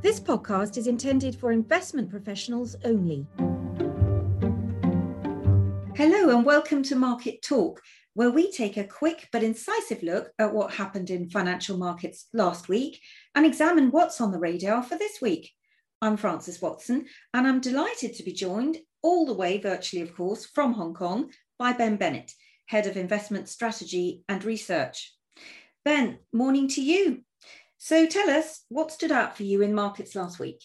This podcast is intended for investment professionals only. Hello and welcome to Market Talk, where we take a quick but incisive look at what happened in financial markets last week and examine what's on the radar for this week. I'm Frances Watson, and I'm delighted to be joined all the way virtually, of course, from Hong Kong by Ben Bennett, Head of Investment Strategy and Research. Ben, morning to you. So tell us, what stood out for you in markets last week?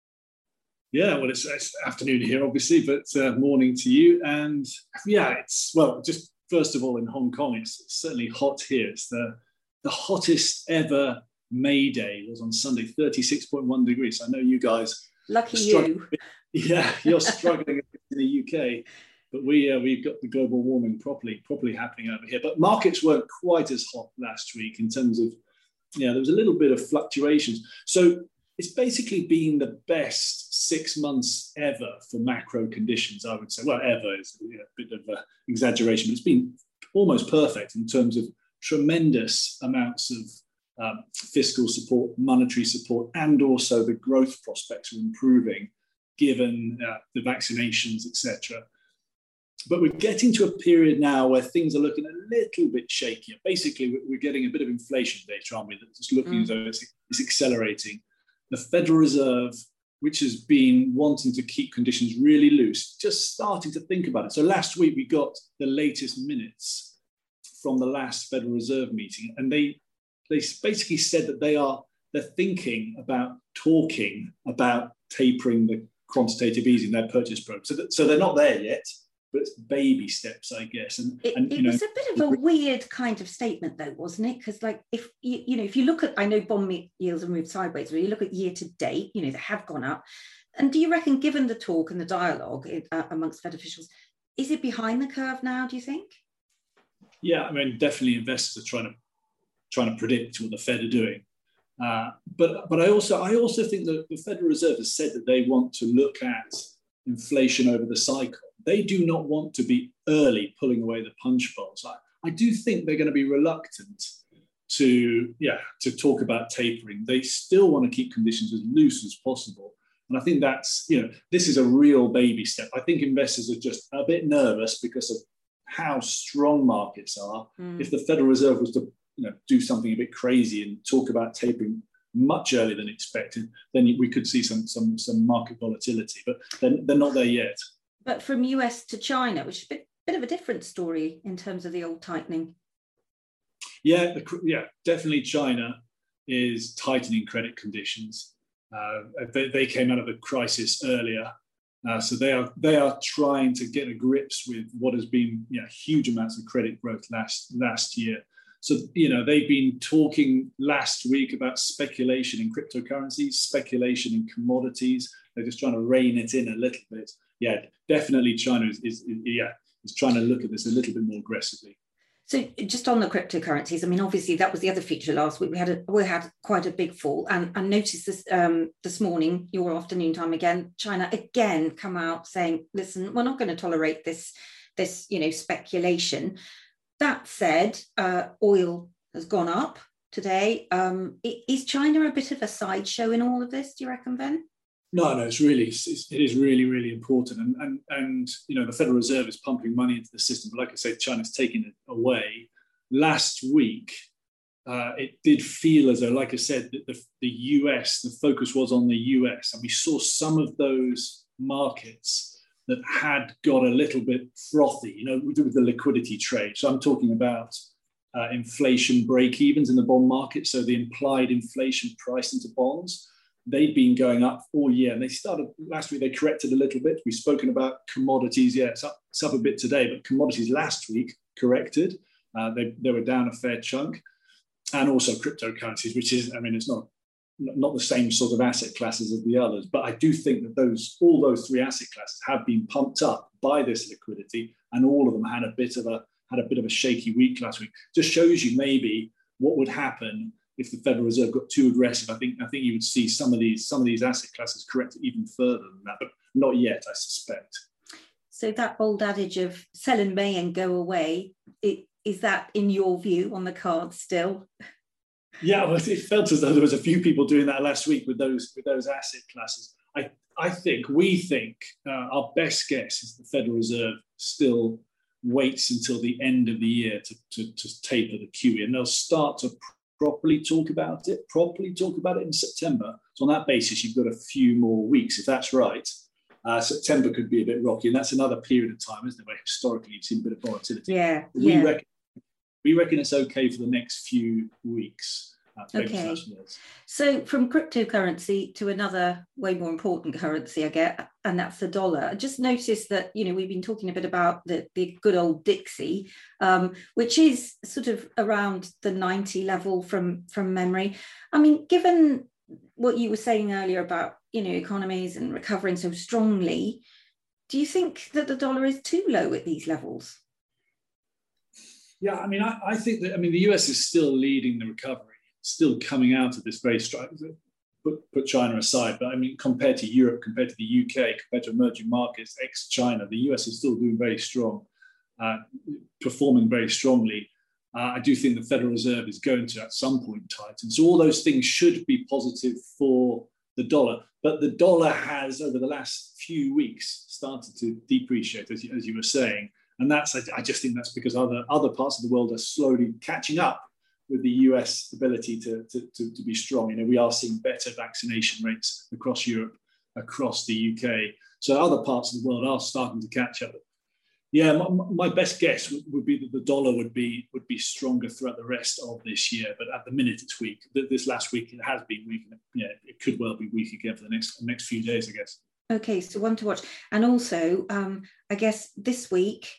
Yeah, well, it's afternoon here, obviously, but morning to you. And yeah, just first of all, in Hong Kong, it's certainly hot here. It's the hottest ever May Day was on Sunday, 36.1 degrees. I know you guys. Lucky you. Yeah, you're struggling in the UK, but we've got the global warming properly happening over here. But markets weren't quite as hot last week in terms of, there was a little bit of fluctuations. So it's basically been the best 6 months ever for macro conditions, I would say. Well, ever is a bit of an exaggeration, but it's been almost perfect in terms of tremendous amounts of fiscal support, monetary support, and also the growth prospects are improving given the vaccinations, etc. But we're getting to a period now where things are looking a little bit shakier. Basically, we're getting a bit of inflation data, aren't we? That's looking as though it's accelerating. The Federal Reserve, which has been wanting to keep conditions really loose, just starting to think about it. So last week, we got the latest minutes from the last Federal Reserve meeting, and they basically said that they're thinking about talking about tapering the quantitative easing, their purchase program. So they're not there yet, but it's baby steps, I guess. And it was a bit of a weird kind of statement, though, wasn't it? Because, like, if you look at, I know bond yields have moved sideways, but you look at year to date, they have gone up. And do you reckon, given the talk and the dialogue amongst Fed officials, is it behind the curve now? Do you think? Yeah, I mean, definitely investors are trying to predict what the Fed are doing. But I also think that the Federal Reserve has said that they want to look at inflation over the cycle. They do not want to be early pulling away the punch bowls. I do think they're going to be reluctant to talk about tapering. They still want to keep conditions as loose as possible. And I think that's, this is a real baby step. I think investors are just a bit nervous because of how strong markets are. If the Federal Reserve was to do something a bit crazy and talk about tapering much earlier than expected, then we could see some market volatility. But they're not there yet. But from US to China, which is a bit of a different story in terms of the old tightening. Yeah, definitely China is tightening credit conditions. They came out of the crisis earlier. So they are trying to get a grips with what has been huge amounts of credit growth last year. So, they've been talking last week about speculation in cryptocurrencies, speculation in commodities. They're just trying to rein it in a little bit. Yeah, definitely China is trying to look at this a little bit more aggressively. So just on the cryptocurrencies, I mean, obviously that was the other feature last week. We had quite a big fall, and I noticed this morning, your afternoon time again, China again come out saying, listen, we're not going to tolerate this speculation. That said, oil has gone up today. Is China a bit of a sideshow in all of this, do you reckon, Ben? No, it is really, really important. And the Federal Reserve is pumping money into the system. But like I say, China's taking it away. Last week, it did feel as though, like I said, that the US, the focus was on the US. And we saw some of those markets that had got a little bit frothy, with the liquidity trade. So I'm talking about inflation break-evens in the bond market. So the implied inflation price into bonds. They'd been going up all year, and they started last week. They corrected a little bit. We've spoken about commodities. Yeah, it's up a bit today, but commodities last week corrected. They were down a fair chunk, and also cryptocurrencies, which is, it's not the same sort of asset classes as the others. But I do think that all those three asset classes have been pumped up by this liquidity, and all of them had a bit of a shaky week last week. Just shows you maybe what would happen if the Federal Reserve got too aggressive. I think you would see some of these asset classes correct even further than that, but not yet, I suspect. So that old adage of sell in May and go away, is that in your view on the cards still? Yeah, well, it felt as though there was a few people doing that last week with those asset classes. We think our best guess is the Federal Reserve still waits until the end of the year to taper the QE, and they'll start to properly talk about it in September. So on that basis, you've got a few more weeks, if that's right. September could be a bit rocky, and that's another period of time, isn't it, where historically you've seen a bit of volatility. We reckon it's okay for the next few weeks. Okay. So from cryptocurrency to another way more important currency, I get, and that's the dollar. I just noticed that, we've been talking a bit about the good old Dixie, which is sort of around the 90 level from memory. I mean, given what you were saying earlier about, economies and recovering so strongly, do you think that the dollar is too low at these levels? Yeah, I mean, I think that, the US is still leading the recovery, still coming out of this very strong, put China aside, but compared to Europe, compared to the UK, compared to emerging markets, ex-China, the US is still doing very strong, performing very strongly. I do think the Federal Reserve is going to, at some point, tighten. So all those things should be positive for the dollar. But the dollar has, over the last few weeks, started to depreciate, as you were saying. And I just think that's because other parts of the world are slowly catching up with the US ability to be strong. We are seeing better vaccination rates across Europe, across the UK. So other parts of the world are starting to catch up. Yeah, my best guess would be that the dollar would be stronger throughout the rest of this year. But at the minute, it's weak. This last week, it has been weak. It could well be weak again for the next few days, I guess. Okay, so one to watch. And also, I guess this week,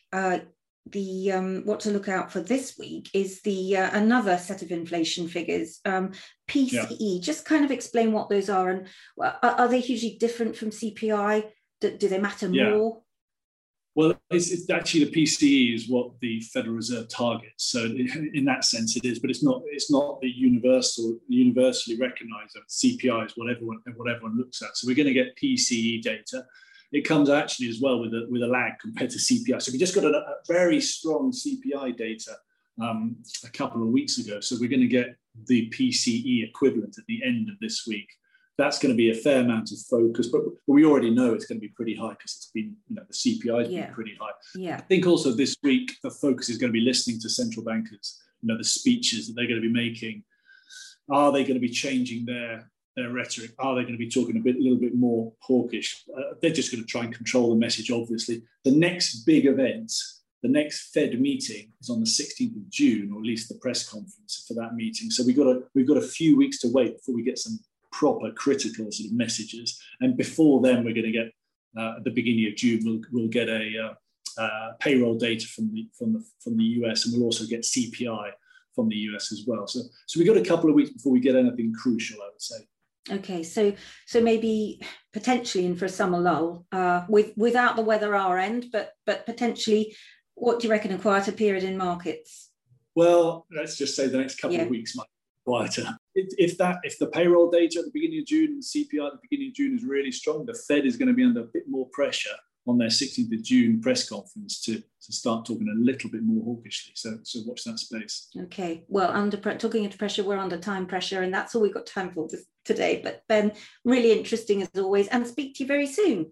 what to look out for this week is the another set of inflation figures, PCE. Yeah. Just kind of explain what those are, and are they hugely different from CPI? Do they matter more? Well, it's actually the PCE is what the Federal Reserve targets. So in that sense, it is, but it's not the universally recognised. CPI is what everyone looks at. So we're going to get PCE data. It comes actually as well with a lag compared to CPI. So we just got a very strong CPI data a couple of weeks ago. So we're going to get the PCE equivalent at the end of this week. That's going to be a fair amount of focus, but we already know it's going to be pretty high because it's been, the CPI has been pretty high. Yeah. I think also this week, the focus is going to be listening to central bankers, the speeches that they're going to be making. Are they going to be changing their rhetoric? Are they going to be talking a little bit more hawkish? They're just going to try and control the message, obviously. The next big event, the next Fed meeting is on the 16th of June, or at least the press conference for that meeting. So we've got a few weeks to wait before we get some proper critical sort of messages, and before then we're going to get at the beginning of June we'll get a payroll data from the US, and we'll also get CPI from the US as well. So we've got a couple of weeks before we get anything crucial, I would say. Okay, so maybe potentially in for a summer lull without the weather our end, but potentially, what do you reckon, a quieter period in markets? Well, let's just say the next couple of weeks might be quieter. If the payroll data at the beginning of June and CPI at the beginning of June is really strong, the Fed is going to be under a bit more pressure on their 16th of June press conference to start talking a little bit more hawkishly. So watch that space. Okay. Well, talking into pressure, we're under time pressure, and that's all we've got time for today. But Ben, really interesting as always, and speak to you very soon.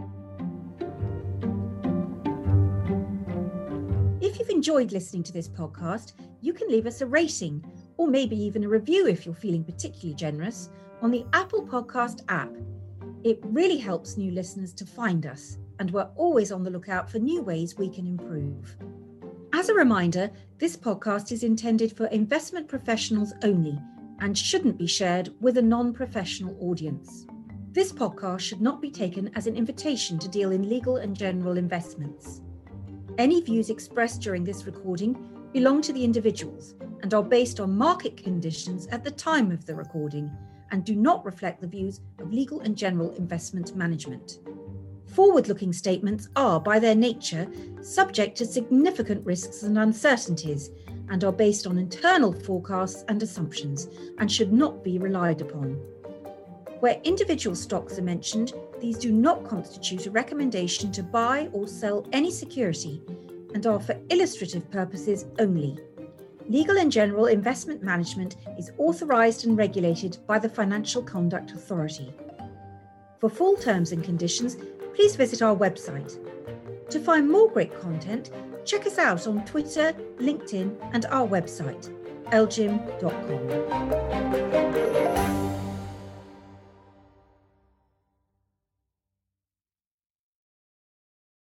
If you've enjoyed listening to this podcast, you can leave us a rating, or maybe even a review if you're feeling particularly generous, on the Apple Podcast app. It really helps new listeners to find us, and we're always on the lookout for new ways we can improve. As a reminder, this podcast is intended for investment professionals only and shouldn't be shared with a non-professional audience. This podcast should not be taken as an invitation to deal in legal and general investments. Any views expressed during this recording belong to the individuals and are based on market conditions at the time of the recording and do not reflect the views of legal and general investment management. Forward-looking statements are, by their nature, subject to significant risks and uncertainties and are based on internal forecasts and assumptions and should not be relied upon. Where individual stocks are mentioned, these do not constitute a recommendation to buy or sell any security and are for illustrative purposes only. Legal & General Investment Management is authorised and regulated by the Financial Conduct Authority. For full terms and conditions, please visit our website. To find more great content, check us out on Twitter, LinkedIn and our website, lgim.com.